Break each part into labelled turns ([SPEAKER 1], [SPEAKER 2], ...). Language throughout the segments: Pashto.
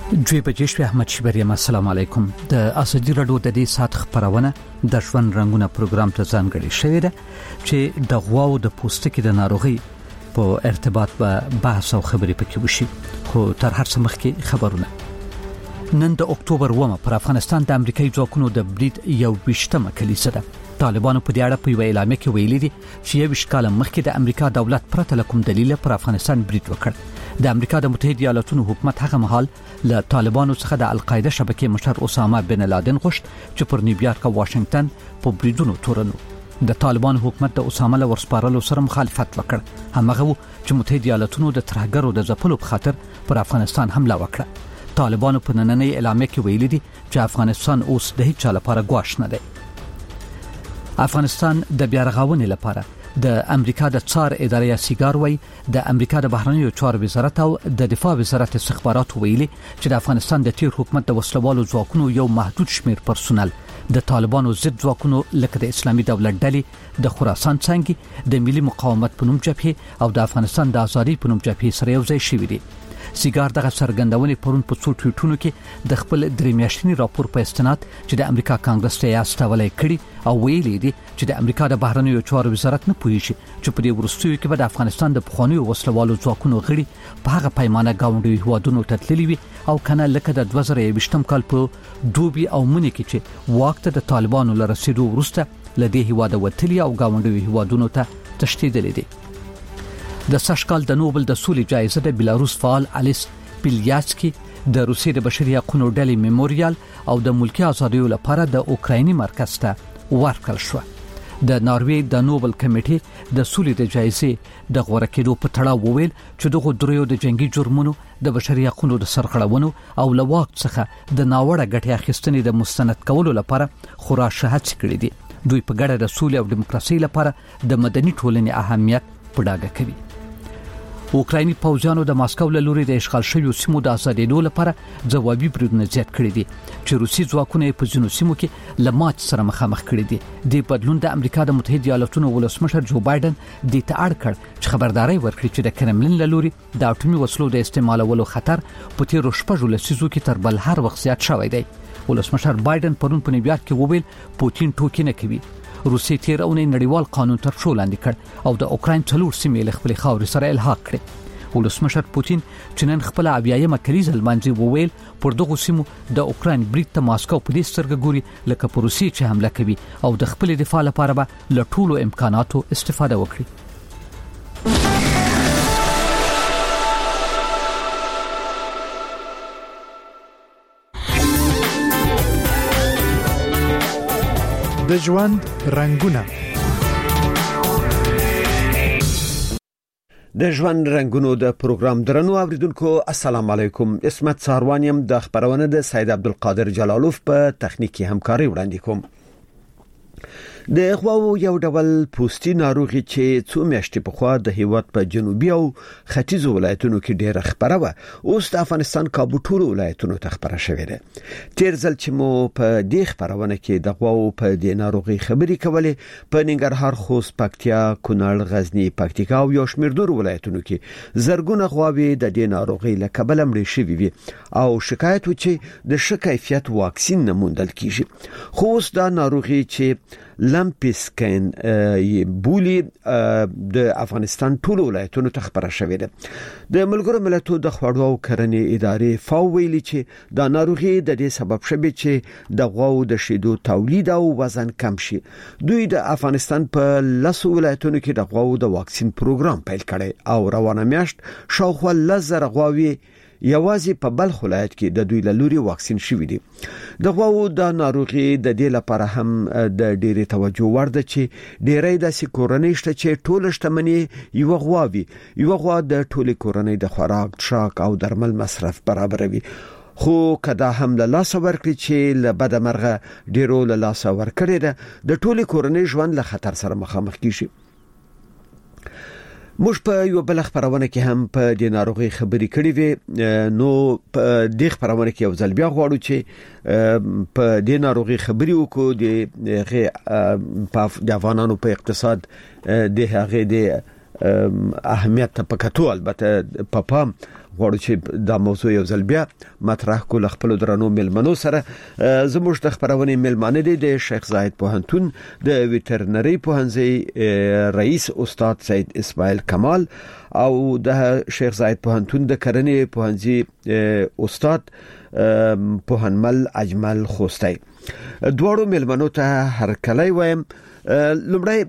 [SPEAKER 1] جوی بجشوی احمد شبریم. السلام علیکم. د اسدی رادیو د دې سات خبرونه د ژوند رنگونه پروګرام ته ځانګړي شوی دی چې د غواو د پوستکي د ناروغي په ارتباط به بحث او خبرې پکې وشي. خو تر هر څه مخکې خبرونه. نن د اکتوبر 1 پر افغانستان د امریکایي ځواکونو د برید یو 20مه کلیسه ده. طالبانو په دې اړه په یو اعلامیه کې ویلي دي چې 20 کال مخکې د امریکا دولت پرته له کوم دلیل پر افغانستان برید وکړ. د امریکا د متحده ایالاتونو حکومت هغه مهال له طالبانو څخه د القاعده شبکې مشر اسامه بن لادن غوښت چې پر نیویارک او واشنگټن په بریدونو تورنو. د طالبانو حکومت د اسامه له ورسپارلو سره مخالفت وکړ. همغه چې متحده ایالاتونو د ترهګرو د ځپلو په خاطر پر افغانستان حمله وکړه. طالبانو په نننۍ اعلامیه کې ویلي دي چې افغانستان اوس د هیڅ چا لپاره ګواښ نه دی. افغانستان د بیارغونې لپاره د امریکا د څار ادارې سیګار وای د امریکا د بهرنیو چارو وزارت او د دفاع وزارت استخبارات ویلي چې د افغانستان د تیر حکومت د وسلوالو ځواکونو یو محدود شمیر پرسونل د طالبانو ضد ځواکونو لکه د اسلامي دولت ډلې د خراسان څنګه د ملي مقاومت په نوم جبهه او د افغانستان د ازادي په نوم جبهه سره یو ځای شوي دي. سیګار دغه څرګندونې پرون په څو ټویټونو کې د خپل درې میاشتني راپور په استناد چې د امریکا کانګرس ته یاستولای کړي او ویلي دي چې د امریکا د بهرنیو چارو وزارت نه پوهیږي چې په دې وروستیو کې به د افغانستان د پخوانیو وسلوالو ځواکونو غړي په هغه پیمانه گاونډي هوادونو ته تللي وي او کنه لکه د 2020 کال په دوبي او منی کې چې وخت د طالبانو لرسېدو وروسته لدې هواد وتلي او گاونډي هوادونو ته تشدید دي. د سشکال د نوبل د سولې جایزه د بلاروس فعال الیس بیلیاتسکی د روسیې د بشري حقوقو ډلې میموریال او د ملکي ازادیو لپاره د اوکرایني مرکز ته ورکړل شو. د ناروې د نوبل کمیټې د سولې د جایزې د غوړه کېدو په تړاو وویل چې دغه دریو د جنگي جرمونو د بشري حقوقو د سرغړونو او لواک څخه د ناوړه ګټې اخیستنې د مستند کولو لپاره خورا شهادت کړی دي. دوی په ګډه د سولې او دیموکراسي لپاره د مدني ټولنې اهمیت په ډاګه کوي. اوکرایني پوځیانو د ماسکو له لوري د اشغال شویو سیمو د ازادېدو لپاره ځوابي بریدونه زیات کړي دي چې روسي ځواکونه په ځینو سیمو کې له مات سره مخامخ کړي دي. د بدلون د امریکا د متحده ایالاتونو ولسمشر جو بایدن د تاړ کړ چې خبرداري ورکړي چې د کرملین له لوري د اټومي وسلو د استعمالولو خطر په تیر شپږ لسیزو کې تر بل هر وخت زیات شوی دی. ولسمشر بایدن پرون په نیویارک کې وویل پوتین ټوکی نه کوي. روسي تیر اونۍ نړیوال قانون تر شو لاندې کړ او د اوکراین څلور سیمې له خپل خاورې سره الحاق کړې. ولسمشر پوتین چې نن خپل 80مه کلیزه لمانځي وویل پر دغه سیمو د اوکراین برید ته ماسکو په دې سترګه ګوري لکه په روسي چې حمله کوي او د خپل دفاع لپاره به له ټولو امکاناتو استفاده وکړي.
[SPEAKER 2] د ژوند رنگونه.
[SPEAKER 3] د ژوند رنگونو د پروګرام درنو اوریدونکو السلام علیکم. اسمت ساروانیم د خبرونه د سید عبدالقادر جلالوف په تخنیکی همکاري وړاندې کوم. د غواو یو ډول پوستي ناروغي چې څو میاشتې پخوا د هیواد په جنوبي او ختیځو ولایتونو کې ډېر خبره و اوس د افغانستان کابو ټولو ولایتونو ته خبره شوې ده. تیر ځل چې مو په دې خبرونه کې د غواو په دې ناروغي خبرې کولې په ننګرهار، خوست، پکتیا، کونړ، غزنی، پکتیکا او یو شمېر نورو ولایتونو کې زرګونه غواوې د دې ناروغي له کبله مړې شوې وي او شکایت و چې د ښه کیفیت واکسین نه موندل کیږي. خو اوس دا ناروغي چې لمپسکین بولی د افغانستان ټولو ولایتونو ته خبره شوې ده. د ملګرو ملتونو د خوړو او کرنې ادارې فاو ویلي چې دا ناروغي د دې سبب شوی چې د غواو د شیدو تولید او وزن کم شي. دوی د افغانستان په 10 ولایتونو کې د غواو د واکسین پروګرام پیل کړي او روانه میاشت شاوخوا 10,000 غواوې یوازې په بلخ ولایت کې د دوی له لوري واکسین شوي دي. د غواو د ناروغي د دې لپاره هم د ډېرې توجه وړ ده چې ډېری داسې کورنۍ شته چې ټول شتمني یو غواوي یو غوا د ټولې کورنۍ د خوراک، څښاک او درمل مصرف برابروي. خو کدا هم له لاس ورکړي چې له بد مرغه ډیرو له لاس ورکړي ده د ټولې کورنۍ ژوند له خطر سره مخامخ کیږي. موږ په یو بل خبرونه کې هم په د ناروغي خبرې کړې وې. نو په دې خبرونه کې یو ځل بیا غواړو چې په د ناروغي خبرې وکړو د افغانانو په اقتصاد د هغه د اهمیت ته پکاتو البته پاپام غواړو چې دا موضوع یو ځل بیا مطرح کول خپل درنو ملمنو سره زموږ د خبرونې ملمانه دي د شیخ زاید پوهنتون د ویټرنری پوهنځي رئیس استاد سید اسماعیل کمال او د شیخ زاید پوهنتون د کرنې پوهنځي استاد پوهنمل اجمل خوستی دوړو ملمنو ته هر کله وایم لمړی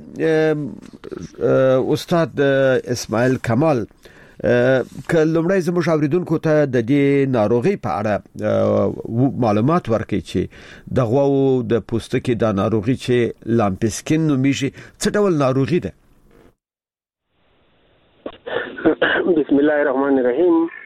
[SPEAKER 3] استاد اسماعیل کمال کلمړی زموږ اوریدونکو ته د دې ناروغي په اړه معلومات ورکړي چې د غوو د پوستکي د ناروغي چې لامپسکین نوميږي څه ډول ناروغي ده؟
[SPEAKER 4] بسم الله الرحمن الرحیم.